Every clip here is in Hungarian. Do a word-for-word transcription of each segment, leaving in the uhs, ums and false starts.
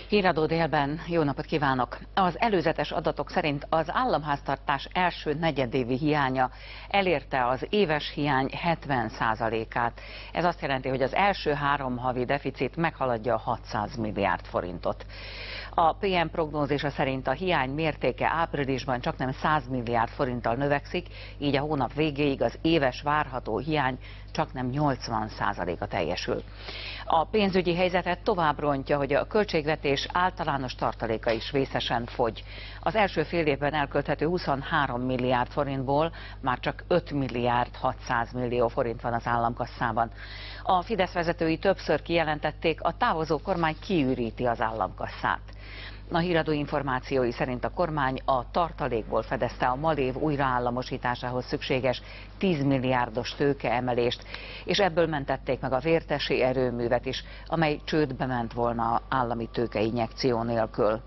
Híradó délben, jó napot kívánok! Az előzetes adatok szerint az államháztartás első negyedévi hiánya elérte az éves hiány hetven százalékát. Ez azt jelenti, hogy az első három havi deficit meghaladja a hatszáz milliárd forintot. A pé em prognózisa szerint a hiány mértéke áprilisban csaknem száz milliárd forinttal növekszik, így a hónap végéig az éves várható hiány csaknem nyolcvan százaléka teljesül. A pénzügyi helyzetet tovább rontja, hogy a költségvetés általános tartaléka is vészesen fogy. Az első fél évben elkölthető huszonhárom milliárd forintból már csak öt milliárd hatszáz millió forint van az államkasszában. A Fidesz vezetői többször kijelentették, a távozó kormány kiüríti az államkasszát. A híradó információi szerint a kormány a tartalékból fedezte a Malév újraállamosításához szükséges tíz milliárdos tőkeemelést, és ebből mentették meg a vértesi erőművet is, amely csődbe ment volna állami tőkeinjekció nélkül.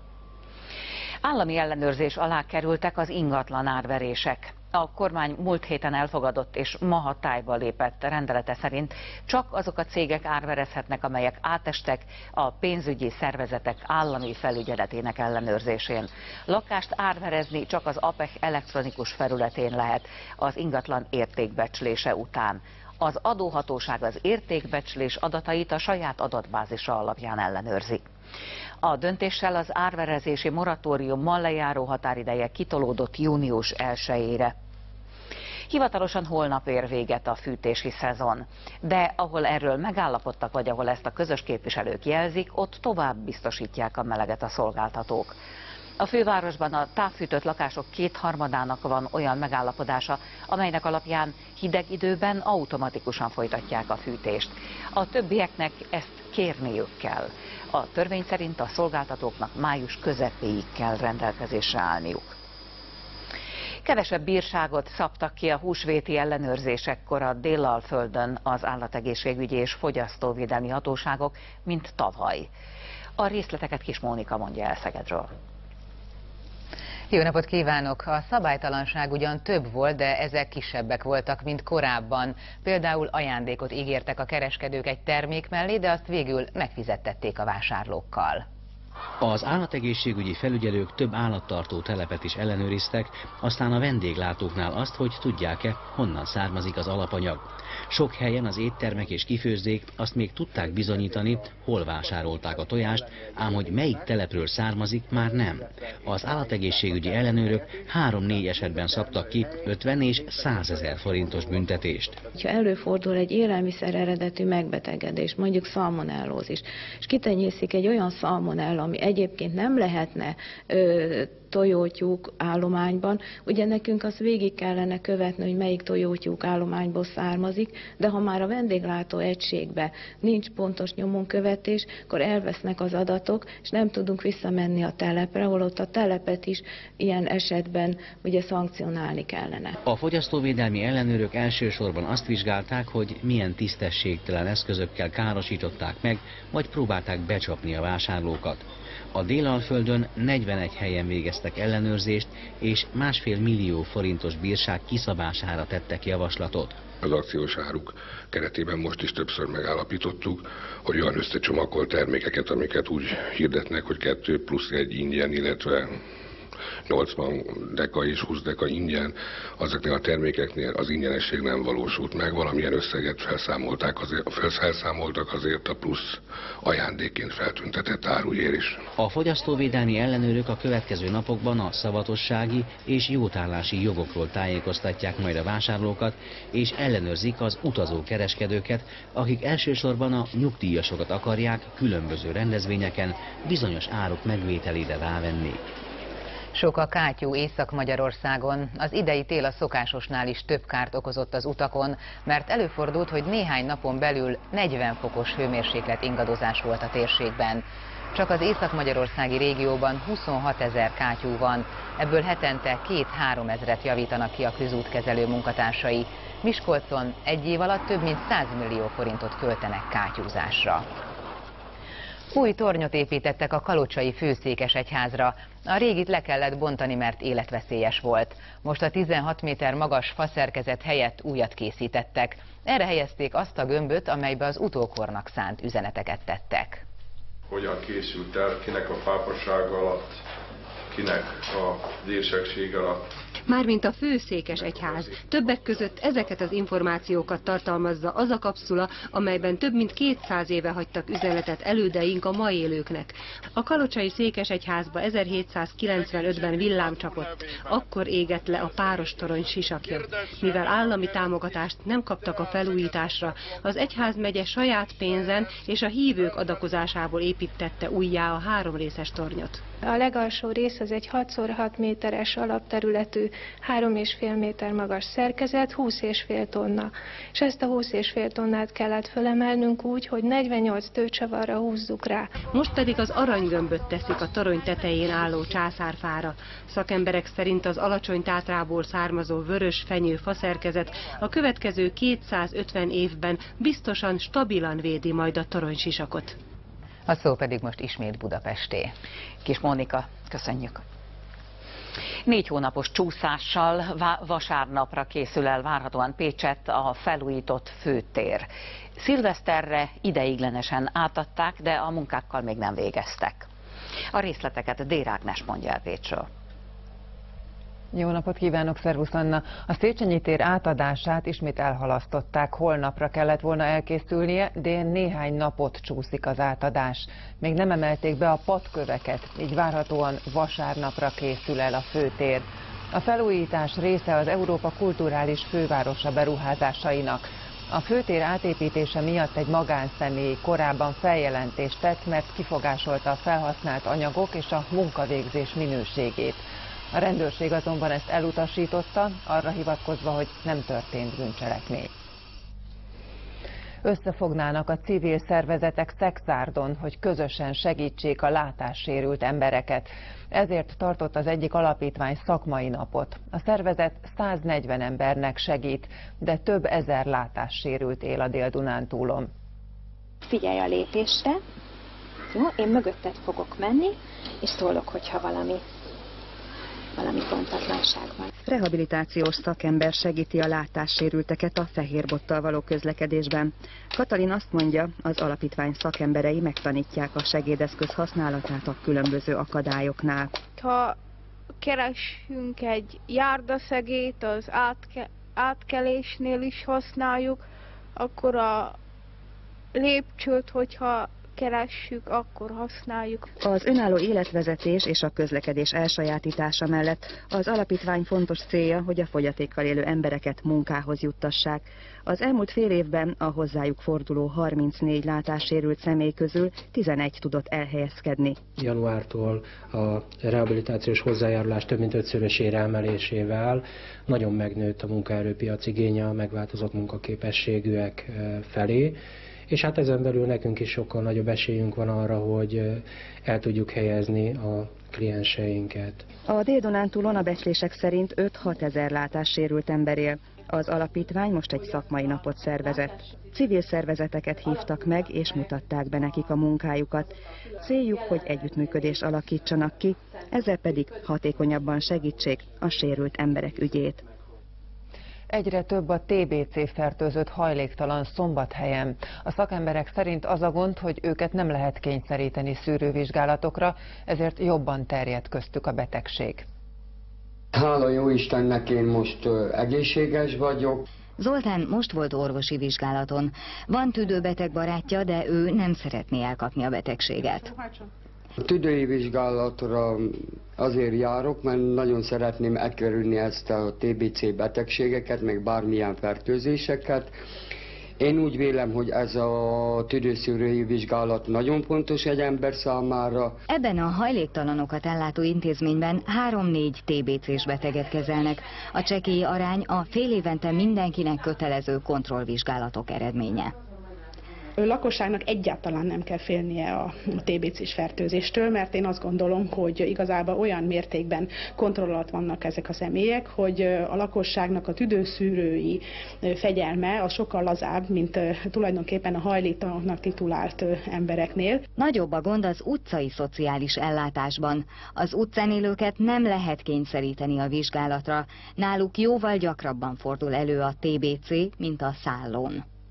Állami ellenőrzés alá kerültek az ingatlan árverések. A kormány múlt héten elfogadott és ma hatályba lépett rendelete szerint csak azok a cégek árverezhetnek, amelyek átestek a pénzügyi szervezetek állami felügyeletének ellenőrzésén. Lakást árverezni csak az á pé e há elektronikus felületén lehet az ingatlan értékbecslése után. Az adóhatóság az értékbecslés adatait a saját adatbázisa alapján ellenőrzi. A döntéssel az árverezési moratóriummal lejáró határideje kitolódott június elsejére. Hivatalosan holnap ér véget a fűtési szezon, de ahol erről megállapodtak, vagy ahol ezt a közös képviselők jelzik, ott tovább biztosítják a meleget a szolgáltatók. A fővárosban a távfűtött lakások kétharmadának van olyan megállapodása, amelynek alapján hideg időben automatikusan folytatják a fűtést. A többieknek ezt kérniük kell. A törvény szerint a szolgáltatóknak május közepéig kell rendelkezésre állniuk. Kevesebb bírságot szabtak ki a húsvéti ellenőrzésekkor a Délalföldön az állategészségügyi és fogyasztóvédelmi hatóságok, mint tavaly. A részleteket Kis Mónika mondja el Szegedről. Jó napot kívánok! A szabálytalanság ugyan több volt, de ezek kisebbek voltak, mint korábban. Például ajándékot ígértek a kereskedők egy termék mellé, de azt végül megfizettették a vásárlókkal. Az állategészségügyi felügyelők több állattartó telepet is ellenőriztek, aztán a vendéglátóknál azt, hogy tudják-e, honnan származik az alapanyag. Sok helyen az éttermek és kifőzdék azt még tudták bizonyítani, hol vásárolták a tojást, ám hogy melyik telepről származik, már nem. Az állategészségügyi ellenőrök három-négy esetben szabtak ki ötven és százezer forintos büntetést. Ha előfordul egy élelmiszer eredetű megbetegedés, mondjuk szalmonellózis, és kitenyészik egy olyan szalmonella, ami egyébként nem lehetne ö, tojótyúk állományban, ugye nekünk azt végig kellene követni, hogy melyik tojótyúk állományból származik, de ha már a vendéglátó egységben nincs pontos nyomonkövetés, akkor elvesznek az adatok, és nem tudunk visszamenni a telepre, holott a telepet is ilyen esetben ugye szankcionálni kellene. A fogyasztóvédelmi ellenőrök elsősorban azt vizsgálták, hogy milyen tisztességtelen eszközökkel károsították meg, vagy próbálták becsapni a vásárlókat. A Délalföldön negyvenegy helyen végeztek ellenőrzést, és másfél millió forintos bírság kiszabására tettek javaslatot. Az akciós áruk keretében most is többször megállapítottuk, hogy olyan összecsomagolt termékeket, amiket úgy hirdetnek, hogy kettő plusz egy ingyen, illetve nyolcvan deka és húsz deka ingyen, azoknál a termékeknél az ingyenesség nem valósult meg, valamilyen összeget felszámolták azért, felszámoltak azért a plusz ajándékként feltüntetett áruért is. A fogyasztóvédelmi ellenőrök a következő napokban a szavatossági és jótállási jogokról tájékoztatják majd a vásárlókat, és ellenőrzik az utazó kereskedőket, akik elsősorban a nyugdíjasokat akarják különböző rendezvényeken bizonyos áruk megvételére rávenni. Sok a kátyú Észak-Magyarországon. Az idei tél a szokásosnál is több kárt okozott az utakon, mert előfordult, hogy néhány napon belül negyven fokos hőmérséklet ingadozás volt a térségben. Csak az észak-magyarországi régióban huszonhat ezer kátyú van, ebből hetente két-három ezret javítanak ki a közútkezelő munkatársai. Miskolcon egy év alatt több mint száz millió forintot költenek kátyúzásra. Új tornyot építettek a kalocsai főszékesegyházra. A régit le kellett bontani, mert életveszélyes volt. Most a tizenhat méter magas faszerkezet helyett újat készítettek. Erre helyezték azt a gömböt, amelybe az utókornak szánt üzeneteket tettek. hogyan készült el, kinek a pápaság alatt, kinek a dírsegség alatt. Mármint a főszékes egyház. Többek között ezeket az információkat tartalmazza az a kapszula, amelyben több mint kétszáz éve hagytak üzenetet elődeink a ma élőknek. A kalocsai székesegyházba ezerhétszázkilencvenötben villám csapott, akkor égett le a Párostorony sisakja. Mivel állami támogatást nem kaptak a felújításra, az egyházmegye saját pénzen és a hívők adakozásából építette újjá a háromrészes tornyot. A legalsó rész az egy hat szor hat méteres alapterületű, három és fél méter magas szerkezet, húsz és fél tonna. És ezt a húsz és fél tonnát kellett fölemelnünk úgy, hogy negyvennyolc tőcsavarra húzzuk rá. Most pedig az aranygömböt teszik a torony tetején álló császárfára. Szakemberek szerint az Alacsony Tátrából származó vörös fenyő faszerkezet a következő kétszázötven évben biztosan stabilan védi majd a toronysisakot. A szó pedig most ismét Budapesté. Kis Mónika, köszönjük. Négy hónapos csúszással vasárnapra készül el várhatóan Pécsett a felújított főtér. Szilveszterre ideiglenesen átadták, de a munkákkal még nem végeztek. A részleteket Dér Ágnes mondja el Pécsről. Jó napot kívánok, szervusz Anna! A Széchenyi tér átadását ismét elhalasztották, holnapra kellett volna elkészülnie, de néhány napot csúszik az átadás. Még nem emelték be a padköveket, így várhatóan vasárnapra készül el a főtér. A felújítás része az Európa kulturális fővárosa beruházásainak. A főtér átépítése miatt egy magánszemély korábban feljelentést tett, mert kifogásolta a felhasznált anyagok és a munkavégzés minőségét. A rendőrség azonban ezt elutasította, arra hivatkozva, hogy nem történt bűncselekmény. Összefognának a civil szervezetek Szekszárdon, hogy közösen segítsék a látássérült embereket. Ezért tartott az egyik alapítvány szakmai napot. A szervezet száznegyven embernek segít, de több ezer látássérült él a Dél-Dunántúlon. Figyelj a lépésre, jó? Én mögötted fogok menni, és szólok, hogyha valami valami pontatlanság van. Rehabilitációs szakember segíti a látássérülteket a fehérbottal való közlekedésben. Katalin azt mondja, az alapítvány szakemberei megtanítják a segédeszköz használatát a különböző akadályoknál. Ha keresünk egy járdaszegélyt, az átke, átkelésnél is használjuk, akkor a lépcsőt, hogyha keressük, akkor használjuk. Az önálló életvezetés és a közlekedés elsajátítása mellett az alapítvány fontos célja, hogy a fogyatékkal élő embereket munkához juttassák. Az elmúlt fél évben a hozzájuk forduló harmincnégy látássérült személy közül tizenegy tudott elhelyezkedni. Januártól a rehabilitációs hozzájárulás több mint ötszörösére emelésével nagyon megnőtt a munkaerőpiac igénye a megváltozott munkaképességűek felé. És hát ezen belül nekünk is sokkal nagyobb esélyünk van arra, hogy el tudjuk helyezni a klienseinket. A Dél-Dunántúlon a becslések szerint öt-hat ezer látássérült ember él. Az alapítvány most egy szakmai napot szervezett. Civil szervezeteket hívtak meg, és mutatták be nekik a munkájukat. Céljuk, hogy együttműködést alakítsanak ki, ezzel pedig hatékonyabban segítsék a sérült emberek ügyét. Egyre több a té bé cé fertőzött hajléktalan Szombathelyen. A szakemberek szerint az a gond, hogy őket nem lehet kényszeríteni szűrővizsgálatokra, ezért jobban terjed köztük a betegség. Hála jó Istennek, én most egészséges vagyok. Zoltán most volt orvosi vizsgálaton. Van tüdőbeteg barátja, de ő nem szeretné elkapni a betegséget. A tüdői vizsgálatra azért járok, mert nagyon szeretném elkerülni ezt a té bé cé betegségeket, meg bármilyen fertőzéseket. Én úgy vélem, hogy ez a tüdőszűrői vizsgálat nagyon fontos egy ember számára. Ebben a hajléktalanokat ellátó intézményben három-négy té bé cés beteget kezelnek. A csekély arány a fél évente mindenkinek kötelező kontrollvizsgálatok eredménye. A lakosságnak egyáltalán nem kell félnie a té bé cés fertőzéstől, mert én azt gondolom, hogy igazából olyan mértékben kontroll alatt vannak ezek a személyek, hogy a lakosságnak a tüdőszűrői fegyelme az sokkal lazább, mint tulajdonképpen a hajléktalanoknak titulált embereknél. Nagyobb a gond az utcai szociális ellátásban. Az utcán élőket nem lehet kényszeríteni a vizsgálatra. Náluk jóval gyakrabban fordul elő a té bé cé, mint a szállón.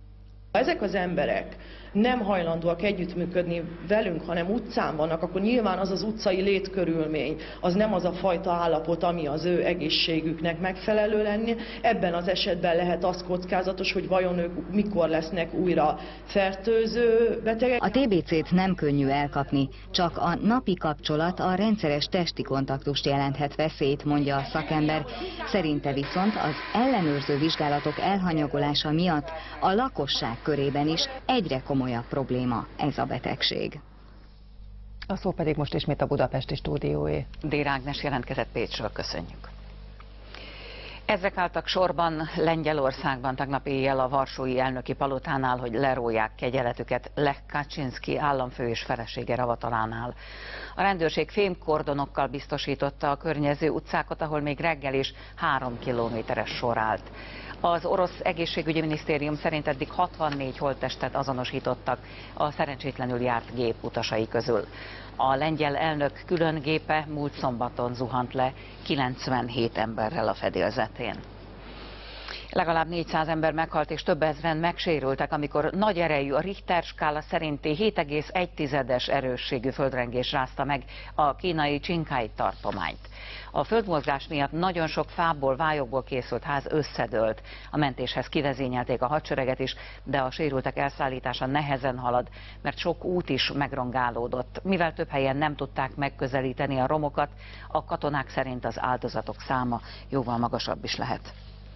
Ha ezek az emberek nem hajlandóak együttműködni velünk, hanem utcán vannak, akkor nyilván az az utcai létkörülmény, az nem az a fajta állapot, ami az ő egészségüknek megfelelő lenni. Ebben az esetben lehet az kockázatos, hogy vajon ők mikor lesznek újra fertőző betegek. A té bé cét nem könnyű elkapni, csak a napi kapcsolat, a rendszeres testi kontaktust jelenthet veszélyt, mondja a szakember. Szerinte viszont az ellenőrző vizsgálatok elhanyagolása miatt a lakosság körében is egyre komolyabb probléma ez a betegség. A szó pedig most ismét a budapesti stúdióé. Dér Ágnes jelentkezett Pécsről, köszönjük. Ezrek álltak sorban Lengyelországban tegnap éjjel a varsói elnöki palotánál, hogy leróják kegyeletüket Lech Kaczynszki államfő és felesége ravatalánál. A rendőrség fémkordonokkal biztosította a környező utcákat, ahol még reggel is három kilométeres sor állt. Az orosz egészségügyi minisztérium szerint eddig hatvannégy holttestet azonosítottak a szerencsétlenül járt gép utasai közül. A lengyel elnök külön gépe múlt szombaton zuhant le kilencvenhét emberrel a fedélzetén. Legalább négyszáz ember meghalt és több ezren megsérültek, amikor nagy erejű, a Richter skála szerinti hét egész egy tizedes erősségű földrengés rázta meg a kínai Csinkái tartományt. A földmozgás miatt nagyon sok fából, vályokból készült ház összedőlt. A mentéshez kivezényelték a hadsereget is, de a sérültek elszállítása nehezen halad, mert sok út is megrongálódott. Mivel több helyen nem tudták megközelíteni a romokat, a katonák szerint az áldozatok száma jóval magasabb is lehet.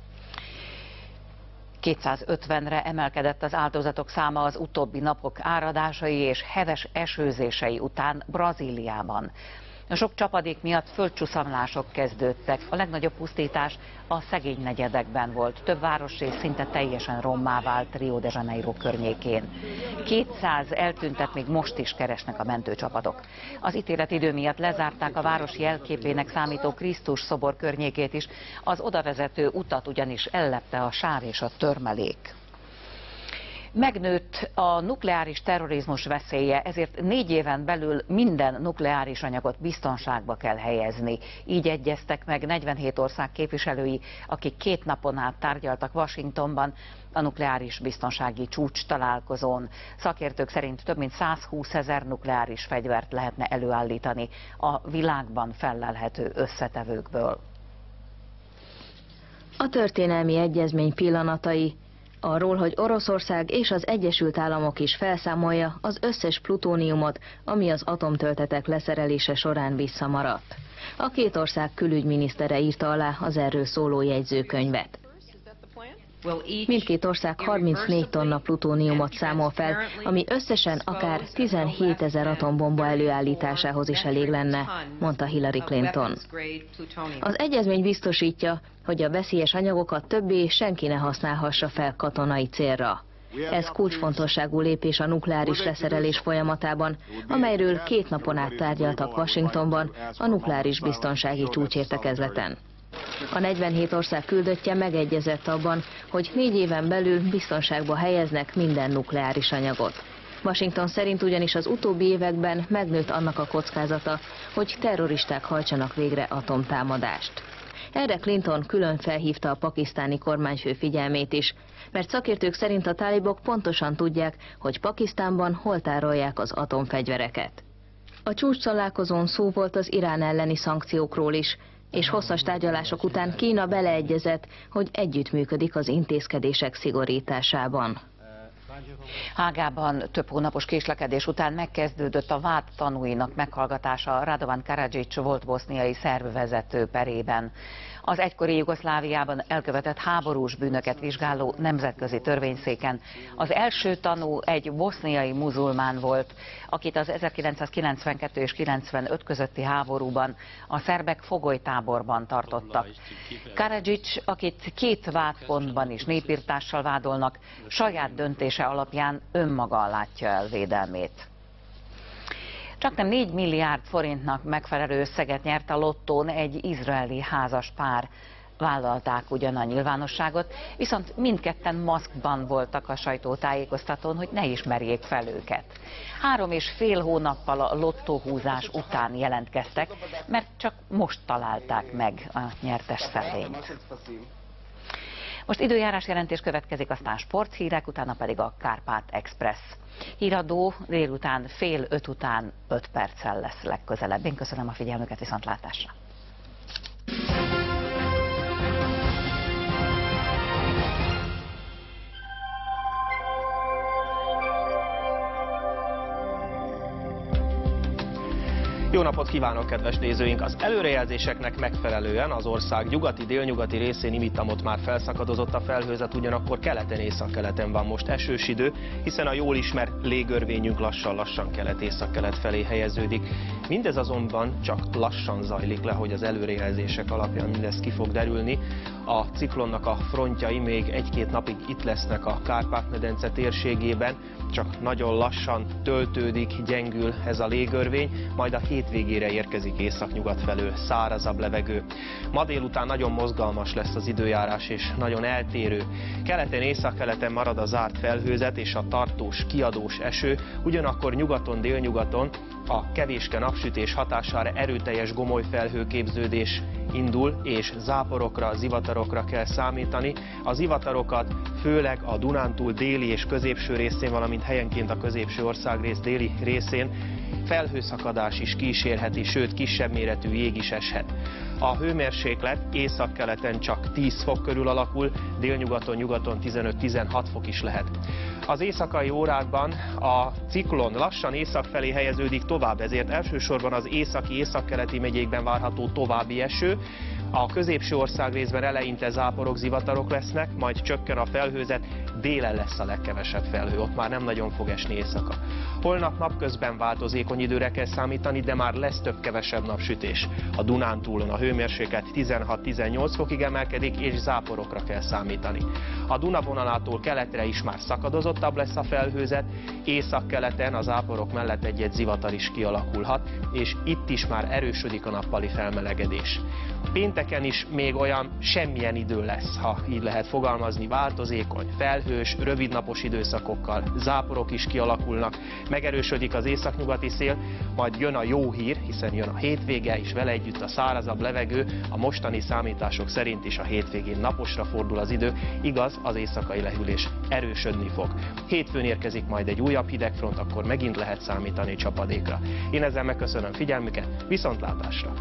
kétszázötvenre emelkedett az áldozatok száma az utóbbi napok áradásai és heves esőzései után Brazíliában. A sok csapadék miatt földcsúszamlások kezdődtek. A legnagyobb pusztítás a szegény negyedekben volt. Több városrész szinte teljesen rommá vált Rio de Janeiro környékén. kétszáz eltüntet még most is keresnek a mentőcsapatok. Az ítéletidő miatt lezárták a város jelképének számító Krisztus szobor környékét is. Az odavezető utat ugyanis ellepte a sár és a törmelék. Megnőtt a nukleáris terrorizmus veszélye, ezért négy éven belül minden nukleáris anyagot biztonságba kell helyezni. Így egyeztek meg negyvenhét ország képviselői, akik két napon át tárgyaltak Washingtonban a nukleáris biztonsági csúcs találkozón. Szakértők szerint több mint százhúsz ezer nukleáris fegyvert lehetne előállítani a világban fellelhető összetevőkből. A történelmi egyezmény pillanatai. Arról, hogy Oroszország és az Egyesült Államok is felszámolja az összes plutóniumot, ami az atomtöltetek leszerelése során visszamaradt. A két ország külügyminisztere írta alá az erről szóló jegyzőkönyvet. Mindkét ország harmincnégy tonna plutóniumot számol fel, ami összesen akár tizenhét ezer atombomba előállításához is elég lenne, mondta Hillary Clinton. Az egyezmény biztosítja, hogy a veszélyes anyagokat többé senki ne használhassa fel katonai célra. Ez kulcsfontosságú lépés a nukleáris leszerelés folyamatában, amelyről két napon át tárgyaltak Washingtonban a nukleáris biztonsági csúcsértekezleten. A negyvenhét ország küldöttje megegyezett abban, hogy négy éven belül biztonságba helyeznek minden nukleáris anyagot. Washington szerint ugyanis az utóbbi években megnőtt annak a kockázata, hogy terroristák hajtsanak végre atomtámadást. Erre Clinton külön felhívta a pakisztáni kormányfő figyelmét is, mert szakértők szerint a tálibok pontosan tudják, hogy Pakisztánban hol tárolják az atomfegyvereket. A csúcstalálkozón szó volt az Irán elleni szankciókról is, és hosszas tárgyalások után Kína beleegyezett, hogy együttműködik az intézkedések szigorításában. Hágában több hónapos késlekedés után megkezdődött a vád tanúinak meghallgatása Radovan Karadžić volt boszniai szervvezető perében. Az egykori Jugoszláviában elkövetett háborús bűnöket vizsgáló nemzetközi törvényszéken az első tanú egy boszniai muzulmán volt, akit az ezerkilencszázkilencvenkettő és kilencvenöt közötti háborúban a szerbek fogolytáborban tartottak. Karadžić, akit két vádpontban is népirtással vádolnak, saját döntése alapján önmaga látja el védelmét. Csaknem négy milliárd forintnak megfelelő összeget nyert a lottón egy izraeli házas pár. Vállalták ugyan a nyilvánosságot, viszont mindketten maszkban voltak a sajtótájékoztatón, hogy ne ismerjék fel őket. Három és fél hónappal a lottóhúzás után jelentkeztek, mert csak most találták meg a nyertes szelvényt. Most időjárás jelentés következik, aztán sporthírek, utána pedig a Kárpát Express. Híradó délután fél öt után öt perccel lesz legközelebb. Én köszönöm a figyelmüket, viszontlátásra! Jó napot kívánok, kedves nézőink! Az előrejelzéseknek megfelelően az ország nyugati-délnyugati részén imitamot már felszakadozott a felhőzet, ugyanakkor keleten, északkeleten van most esős idő, hiszen a jól ismert légörvényünk lassan-lassan kelet-északkelet felé helyeződik. Mindez azonban csak lassan zajlik le, hogy az előrejelzések alapján mindez ki fog derülni. A ciklonnak a frontjai még egy-két napig itt lesznek a Kárpát-medence térségében, csak nagyon lassan töltődik, gyengül ez a légörvény, majd a hétvégére érkezik északnyugat felől szárazabb levegő. Ma délután nagyon mozgalmas lesz az időjárás és nagyon eltérő. Keleten, északkeleten marad a zárt felhőzet és a tartós, kiadós eső, ugyanakkor nyugaton, délnyugaton a kevéske napsütés hatására erőteljes gomoly felhőképződés indul, és záporokra, zivatarokra kell számítani. A zivatarokat főleg a Dunántúl déli és középső részén, valamint helyenként a középső országrész déli részén felhőszakadás is kísérheti, sőt kisebb méretű jég is eshet. A hőmérséklet északkeleten csak tíz fok körül alakul, délnyugaton, nyugaton tizenöt-tizenhat fok is lehet. Az éjszakai órákban a ciklon lassan észak felé helyeződik tovább, ezért elsősorban az északi, északkeleti megyékben várható további eső. A középső országrészben eleinte záporok, zivatarok lesznek, majd csökken a felhőzet, délen lesz a legkevesebb felhő, ott már nem nagyon fog esni éjszaka. Holnap napközben változékony időre kell számítani, de már lesz több-kevesebb napsütés. A Dunántúlon a hőmérséklet tizenhat-tizennyolc fokig emelkedik, és záporokra kell számítani. A Duna vonalától keletre is már szakadozottabb lesz a felhőzet, északkeleten a záporok mellett egy-egy zivatar is kialakulhat, és itt is már erősödik a nappali felmelegedés. Pénteken is még olyan semmilyen idő lesz, ha így lehet fogalmazni, változékony, felhős, rövidnapos időszakokkal, záporok is kialakulnak, megerősödik az északnyugati szél, majd jön a jó hír, hiszen jön a hétvége, és vele együtt a szárazabb levegő, a mostani számítások szerint is a hétvégén naposra fordul az idő, igaz, az éjszakai lehűlés erősödni fog. Hétfőn érkezik majd egy újabb hidegfront, akkor megint lehet számítani csapadékra. Én ezzel megköszönöm figyelmüket, viszontlátásra!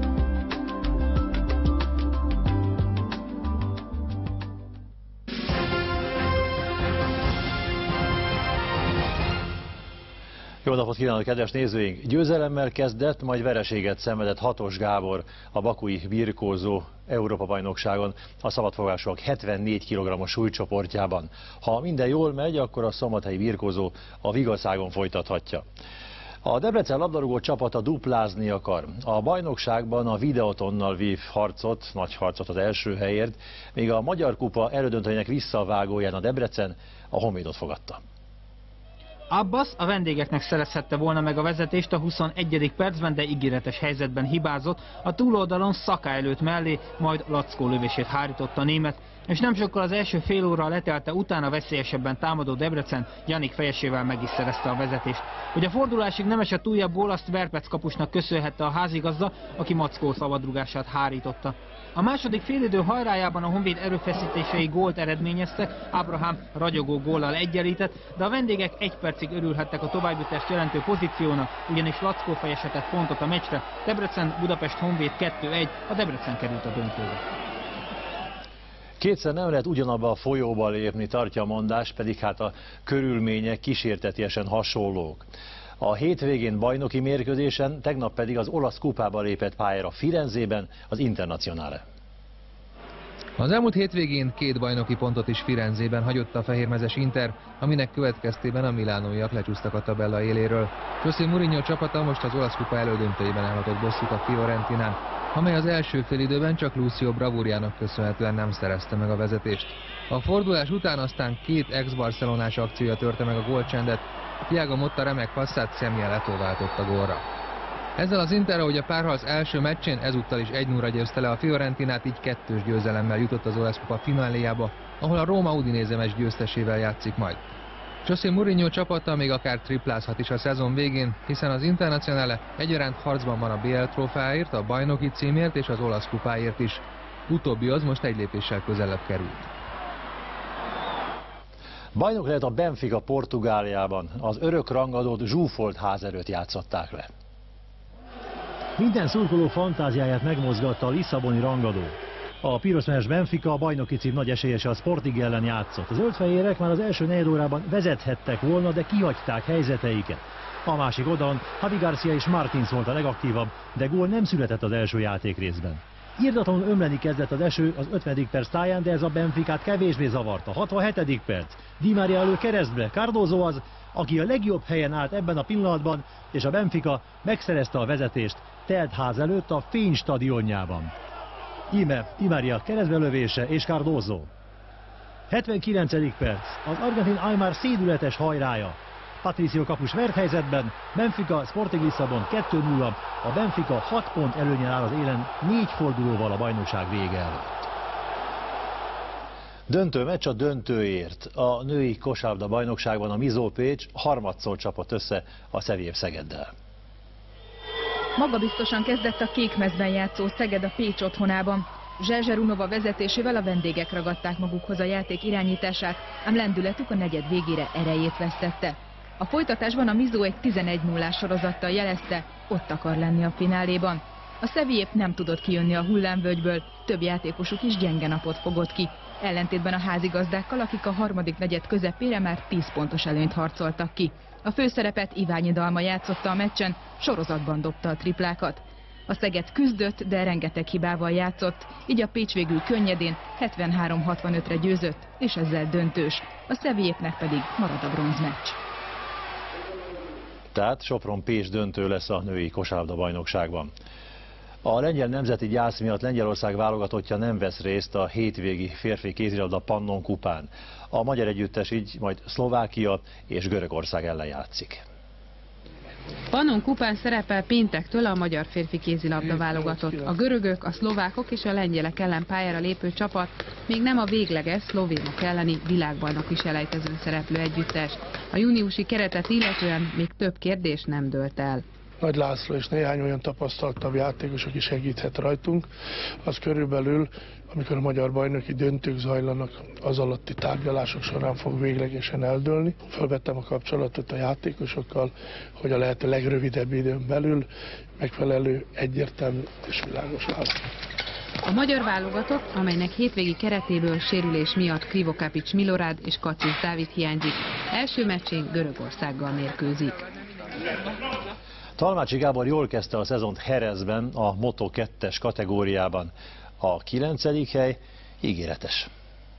Jó napot kívánok, kedves nézőink! Győzelemmel kezdett, majd vereséget szenvedett Hatos Gábor a bakui birkózó Európa-bajnokságon a szabadfogásúak hetvennégy kilogrammos súlycsoportjában. Ha minden jól megy, akkor a szombathelyi birkózó a Vigaszágon folytathatja. A Debrecen labdarúgó csapata duplázni akar. A bajnokságban a Videotonnal vív harcot, nagy harcot az első helyért, míg a Magyar Kupa elődöntőjének visszavágóján a Debrecen a Honvédot fogadta. Abbas a vendégeknek szerezhette volna meg a vezetést a huszonegyedik percben, de ígéretes helyzetben hibázott, a túloldalon Szaká előtt mellé, majd Lackó lövését hárította a német, és nem sokkal az első fél óra letelte után a veszélyesebben támadó Debrecen Janik fejesével meg is szerezte a vezetést. Hogy a fordulásig nem esett újabb gól, azt Verpec kapusnak köszönhette a házigazda, aki Mackó szabadrugását hárította. A második félidő hajrájában a Honvéd erőfeszítései gólt eredményeztek, Ábrahám ragyogó góllal egyenlített, de a vendégek egy percig örülhettek a továbbjutást jelentő pozíciónak, ugyanis Lackó fejesetett pontot a meccsre, Debrecen Budapest Honvéd kettő egy, a Debrecen került a döntőbe. Kétszer nem lehet ugyanabba a folyóba lépni, tartja a mondás, pedig hát a körülmények kísértetiesen hasonlók. A hétvégén bajnoki mérkőzésen, tegnap pedig az olasz kupába lépett pályára Firenzében az Internazionale. Az elmúlt hétvégén két bajnoki pontot is Firenzében hagyott a fehérmezes Inter, aminek következtében a milánóiak lecsúsztak a tabella éléről. José Mourinho csapata most az olasz kupa elődöntőjében állhatott bosszút a Fiorentinán, amely az első félidőben csak Lucio bravúrjának köszönhetően nem szerezte meg a vezetést. A fordulás után aztán két ex-barcelonás akciója törte meg a gólcsendet, Thiago Motta remek passzát Samuel Eto'o váltott a gólra. Ezzel az Inter, ahogy a párharc első meccsén, ezúttal is egy nulla győzte le a Fiorentinát, így kettős győzelemmel jutott az olasz kupa fináléjába, ahol a Róma Udinese meccs győztesével játszik majd. José Mourinho csapata még akár triplázhat is a szezon végén, hiszen az Internazionale egyaránt harcban van a bé el trófeáért, a bajnoki címért és az olasz kupáért is. Utóbbi az most egy lépéssel közelebb került. Bajnok lehet a Benfica Portugáliában. Az örök rangadót zsúfolt ház előtt játszották le. Minden szurkoló fantáziáját megmozgatta a lisszaboni rangadó. A piroszmenes Benfica a bajnoki cím nagy esélyese a Sporting ellen játszott. A zöldfehérek már az első negyedórában vezethettek volna, de kihagyták helyzeteiket. A másik oldalon Javi Garcia és Martins volt a legaktívabb, de gól nem született az első játékrészben. Irdatlanul ömleni kezdett az eső az ötvenedik perc táján, de ez a Benficát kevésbé zavarta. hatvanhetedik perc. Di Maria elő keresztbe. Cardozo az, aki a legjobb helyen állt ebben a pillanatban, és a Benfica megszerezte a vezetést telt ház előtt a Fény stadionjában. Íme Di Maria keresztbelövése és Cardozo. hetvenkilencedik perc. Az argentin Aymar szédületes hajrája. Patricio kapus vert helyzetben, Benfica Sporting Lisszabon kettő nulla, a Benfica hat pont előnyen áll az élen négy fordulóval a bajnokság vége előtt. Döntő meccs a döntőért. A női kosárlabda bajnokságban a Mizó Pécs harmadszor csapott össze a Szevijev Szegeddel. Magabiztosan kezdett a kékmezben játszó Szeged a Pécs otthonában. Zserzserunova vezetésével a vendégek ragadták magukhoz a játék irányítását, ám lendületük a negyed végére erejét vesztette. A folytatásban a Mizó egy tizenegy nullás sorozattal jelezte, ott akar lenni a fináléban. A Szevijev nem tudott kijönni a hullámvölgyből, több játékosuk is gyenge napot fogott ki. Ellentétben a házigazdákkal, akik a harmadik negyed közepére már tíz pontos előnyt harcoltak ki. A főszerepet Iványi Dalma játszotta a meccsen, sorozatban dobta a triplákat. A Szeged küzdött, de rengeteg hibával játszott, így a Pécs végül könnyedén hetvenhárom hatvanötre győzött, és ezzel döntős. A Szevijevnek pedig marad a bronzmeccs. Tehát Sopron-Pécs döntő lesz a női kosárlabda bajnokságban. A lengyel nemzeti gyász miatt Lengyelország válogatottja nem vesz részt a hétvégi férfi kézilabda Pannon kupán. A magyar együttes így majd Szlovákia és Görögország ellen játszik. Pannon kupán szerepel péntektől a magyar férfi kézilabda válogatott. A görögök, a szlovákok és a lengyelek ellen pályára lépő csapat még nem a végleges szlovénok elleni világbajnoki selejtezőn szereplő együttes. A júniusi keretet illetően még több kérdés nem dőlt el. Nagy László és néhány olyan tapasztaltabb játékos, aki segíthet rajtunk, az körülbelül, amikor a magyar bajnoki döntők zajlanak, az alatti tárgyalások során fog véglegesen eldőlni. Fölvettem a kapcsolatot a játékosokkal, hogy a lehető legrövidebb időn belül megfelelő, egyértelmű és világos választ. A magyar válogatott, amelynek hétvégi keretéből sérülés miatt Krivokapics Milorad és Kacsis Dávid hiányzik, első meccsén Görögországgal mérkőzik. Talmácsi Gábor jól kezdte a szezont Jerezben, a Moto kettes kategóriában. A kilencedik hely ígéretes.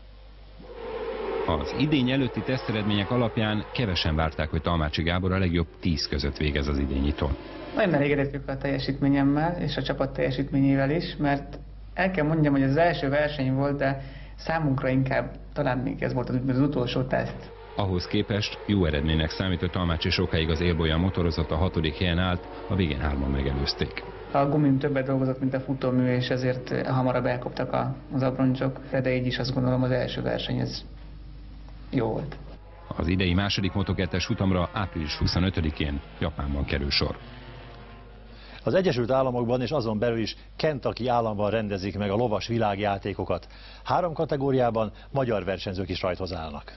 Az idény előtti teszteredmények alapján kevesen várták, hogy Talmácsi Gábor a legjobb tíz között végez az idényitól. Nagyon elégedett a teljesítményemmel és a csapat teljesítményével is, mert el kell mondjam, hogy az első verseny volt, de számunkra inkább talán még ez volt az utolsó teszt. Ahhoz képest jó eredménynek számított Talmácsi sokáig az élbolya motorozott, a hatodik helyen állt, a végén hárman megelőzték. A gumim többet dolgozott, mint a futómű, és ezért hamarabb elkoptak a, az abroncsok, de így is azt gondolom az első verseny ez jó volt. Az idei második Moto kettes futamra április huszonötödikén Japánban kerül sor. Az Egyesült Államokban és azon belül is Kentucky államban rendezik meg a lovas világjátékokat. Három kategóriában magyar versenyzők is rajthoz állnak.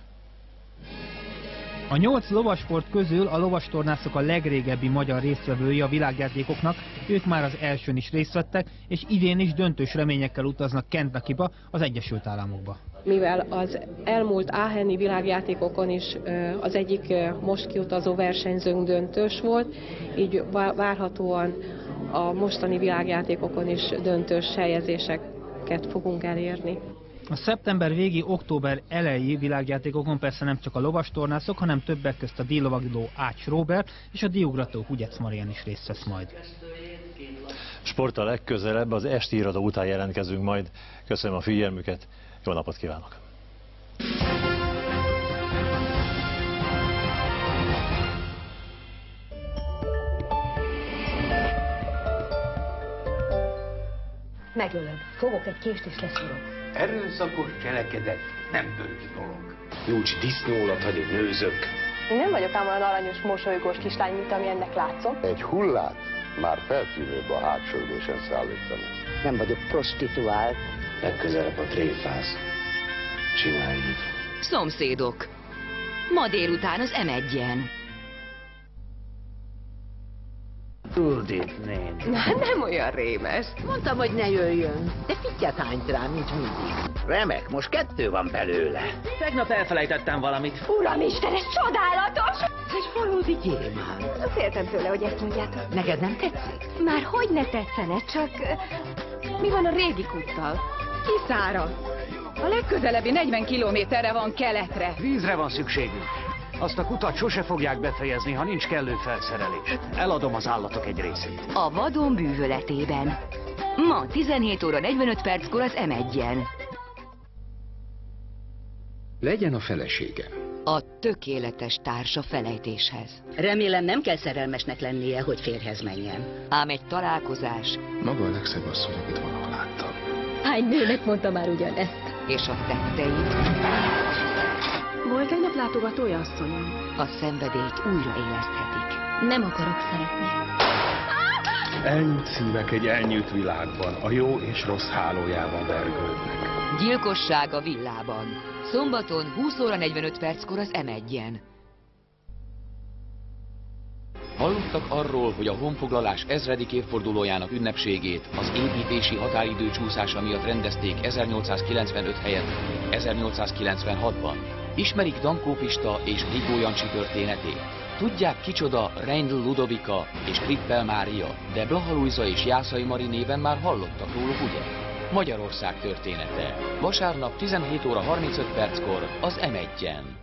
A nyolc lovasport közül a lovastornászok a legrégebbi magyar résztvevői a világjátékoknak, ők már az elsőn is részt vettek, és idén is döntős reményekkel utaznak Kentuckyba, az Egyesült Államokba. Mivel az elmúlt Aacheni világjátékokon is az egyik most kiutazó versenyzőnk döntős volt, így várhatóan a mostani világjátékokon is döntős helyezéseket fogunk elérni. A szeptember végi, október elejé világjátékokon persze nem csak a lovastornászok, hanem többek közt a díjlovagoló Ács Róbert és a díjugrató Hugyec Marian is részt vesz majd. Sporttal legközelebb az esti iroda után jelentkezünk majd. Köszönöm a figyelmüket, jó napot kívánok! Megölöm, fogok egy kést és leszúrok. Erőszakos cselekedet nem bölcs dolog. Júcsi disznólat vagyok, nőzök. Én nem vagyok ám olyan aranyos, mosolygós kislány, mint ami ennek látszott. Egy hullát már feltűnőbb a hátsó ülésen szállítani. Nem vagyok prostituált. Legközelebb a tréfáz. Csinálj így. Szomszédok. Ma délután az em egyen. Judit néni. Na, nem olyan rémes. Mondtam, hogy ne jöjjön, de fittyet hányt rám, mint mindig. Remek, most kettő van belőle. Tegnap elfelejtettem valamit. Uramisten, ez csodálatos! Egy valódi gyémánt. Féltem tőle, hogy ezt mondjátok. Neked nem tetszik? Már hogy ne tetszene, csak... Mi van a régi kuttal? Kiszáradt. A legközelebbi negyven kilométerre van keletre. Vízre van szükségünk. Azt a kutat sose fogják befejezni, ha nincs kellő felszerelés. Eladom az állatok egy részét. A vadon bűvöletében. Ma tizenhét óra negyvenöt perckor az em egyen. Legyen a felesége. A tökéletes társa felejtéshez. Remélem nem kell szerelmesnek lennie, hogy férjhez menjen. Ám egy találkozás. Maga a legszebb asszony, akit valaha láttam. Hány nőnek mondta már ugyanezt? És a tettei. Volt egy nap látogatója, asszonyom? A szenvedélyt újraéleszthetik. Nem akarok szeretni. Elnyújt szívek egy elnyújt világban, a jó és rossz hálójában vergődnek. Gyilkosság a villában. Szombaton húsz óra negyvenöt perckor az em egyen. Hallottak arról, hogy a honfoglalás ezredik évfordulójának ünnepségét az építési határidő csúszása miatt rendezték ezernyolcszázkilencvenöt helyett ezernyolcszázkilencvenhatban. Ismerik Dankó Pista és Rigó Jancsi történetét? Tudják, kicsoda Reindl Ludovika és Krippel Mária, de Blaha Lujza és Jászai Mari néven már hallottak róluk, ugye? Magyarország története. Vasárnap tizenhét óra harmincöt perckor az em egyen.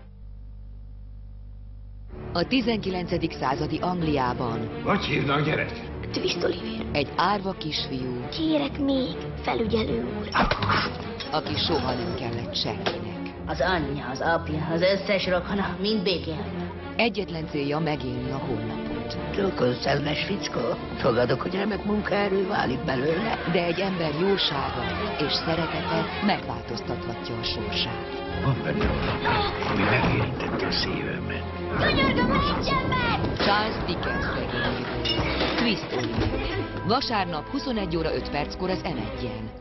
A tizenkilencedik századi Angliában. Hogy hívnak, gyerek? Twist Oliver. Egy árva kisfiú. Kérek még, felügyelő úr. Aki soha nem kellett senkinek. Az anyja, az apja, az összes rokona, mind békén. Egyetlen célja megélni a holnapot. Csókolsz, szelmes fickó. Fogadok, hogy remek munkaerő válik belőle. De egy ember jósága és szeretete megváltoztathatja a sorsát. Van benne valami, ami megérintette a szívemet. Könyörgöm, ejtsen meg! Charles Dickens regényű. Twist Oliver. Vasárnap huszonegy óra öt perckor az em egyen.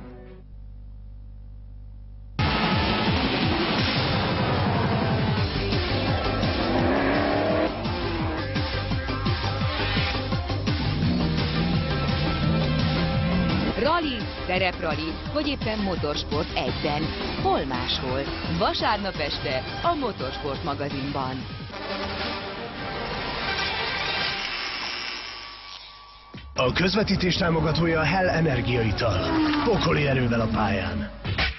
Rali, tereprali, vagy éppen motorsport egyben. Hol máshol? Vasárnap este a Motorsport magazinban. A közvetítés támogatója a Hell energiaital. Pokoli erővel a pályán.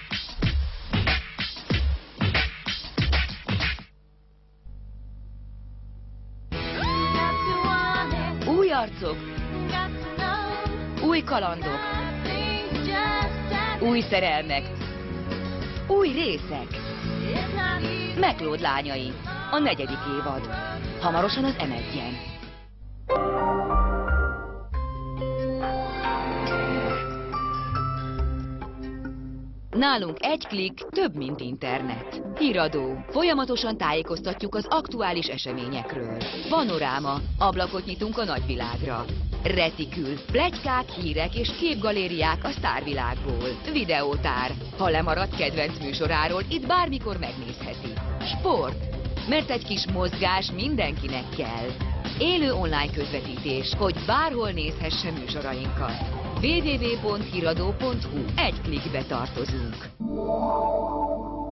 Új arcok, új kalandok, új szerelmek, új részek. McLeod lányai, a negyedik évad. Hamarosan az em egyen. Nálunk egy klik több, mint internet. Híradó. Folyamatosan tájékoztatjuk az aktuális eseményekről. Panoráma. Ablakot nyitunk a nagyvilágra. Retikül. Pletykák, hírek és képgalériák a sztárvilágból. Videótár. Ha lemaradt kedvenc műsoráról, itt bármikor megnézheti. Sport. Mert egy kis mozgás mindenkinek kell. Élő online közvetítés, hogy bárhol nézhesse műsorainkat. double-u double-u double-u pont híradó pont hu. Egy klikbe tartozunk.